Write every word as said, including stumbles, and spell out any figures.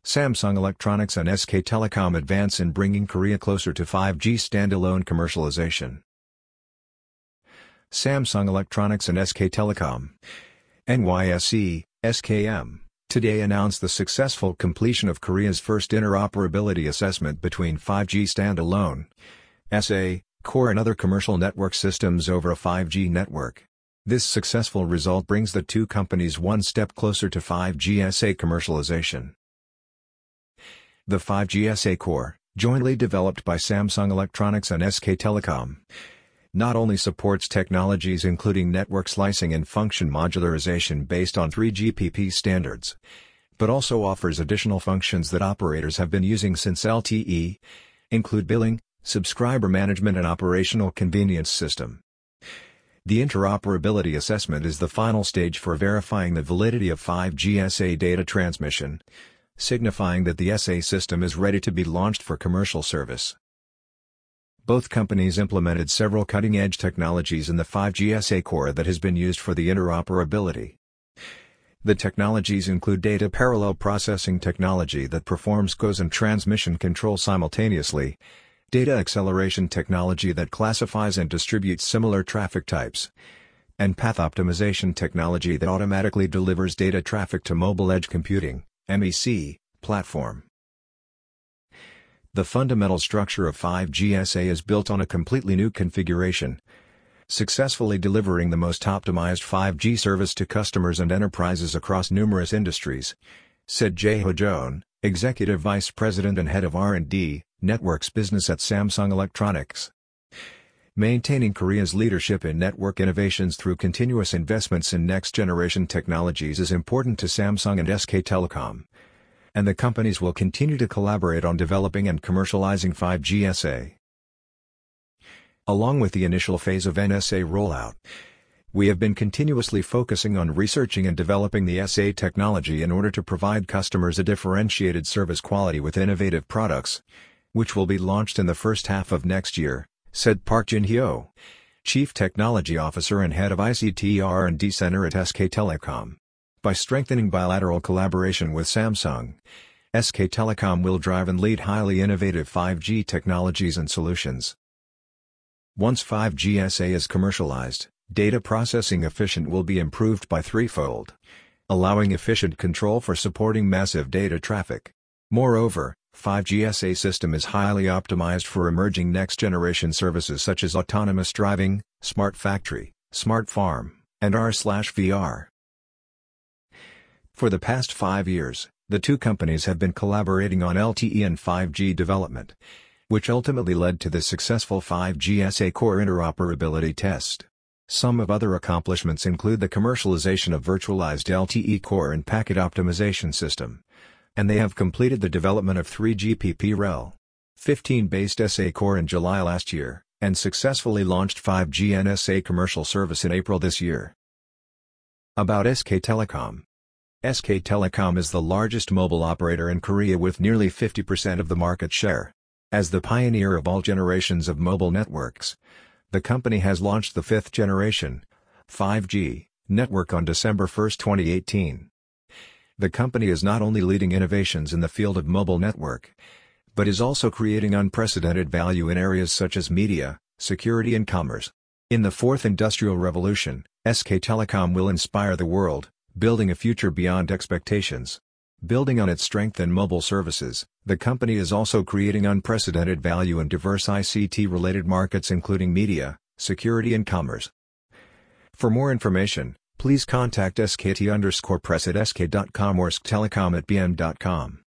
Samsung Electronics and S K Telecom advance in bringing Korea closer to five G standalone commercialization. Samsung Electronics and S K Telecom N Y S E, S K M, today announced the successful completion of Korea's first interoperability assessment between five G standalone S A, core and other commercial network systems over a five G network. This successful result brings the two companies one step closer to five G S A commercialization. The five G S A core, jointly developed by Samsung Electronics and S K Telecom, not only supports technologies including network slicing and function modularization based on three G P P standards, but also offers additional functions that operators have been using since L T E, include billing, subscriber management and operational convenience system. The interoperability assessment is the final stage for verifying the validity of five G S A data transmission, signifying that the S A system is ready to be launched for commercial service. Both companies implemented several cutting-edge technologies in the five G S A core that has been used for the interoperability. The technologies include data parallel processing technology that performs C O S and transmission control simultaneously, data acceleration technology that classifies and distributes similar traffic types, and path optimization technology that automatically delivers data traffic to mobile edge computing (M E C) platform. The fundamental structure of five G S A is built on a completely new configuration, successfully delivering the most optimized five G service to customers and enterprises across numerous industries, said Jae-ho Jeon, Executive Vice President and Head of R and D, Networks Business at Samsung Electronics. Maintaining Korea's leadership in network innovations through continuous investments in next-generation technologies is important to Samsung and S K Telecom, and the companies will continue to collaborate on developing and commercializing five G S A. Along with the initial phase of N S A rollout, we have been continuously focusing on researching and developing the S A technology in order to provide customers a differentiated service quality with innovative products, which will be launched in the first half of next year, said Park Jin-hyo, Chief Technology Officer and Head of I C T R and D Center at S K Telecom. By strengthening bilateral collaboration with Samsung, S K Telecom will drive and lead highly innovative five G technologies and solutions. Once five G S A is commercialized, data processing efficient will be improved by threefold, allowing efficient control for supporting massive data traffic. Moreover, five G S A system is highly optimized for emerging next-generation services such as autonomous driving, smart factory, smart farm, and R V R. For the past five years, the two companies have been collaborating on L T E and five G development, which ultimately led to the successful five G S A core interoperability test. Some of other accomplishments include the commercialization of virtualized L T E core and packet optimization system, and they have completed the development of three G P P R E L fifteen based S A core in July last year, and successfully launched five G N S A commercial service in April this year. About S K Telecom. S K Telecom is the largest mobile operator in Korea with nearly fifty percent of the market share. As the pioneer of all generations of mobile networks, the company has launched the fifth generation, five G, network on December first twenty eighteen. The company is not only leading innovations in the field of mobile network, but is also creating unprecedented value in areas such as media, security and commerce. In the fourth industrial revolution, S K Telecom will inspire the world, building a future beyond expectations. Building on its strength in mobile services, the company is also creating unprecedented value in diverse I C T-related markets including media, security and commerce. For more information, please contact S K T underscore press at S K dot com or S K Telecom at B M dot com.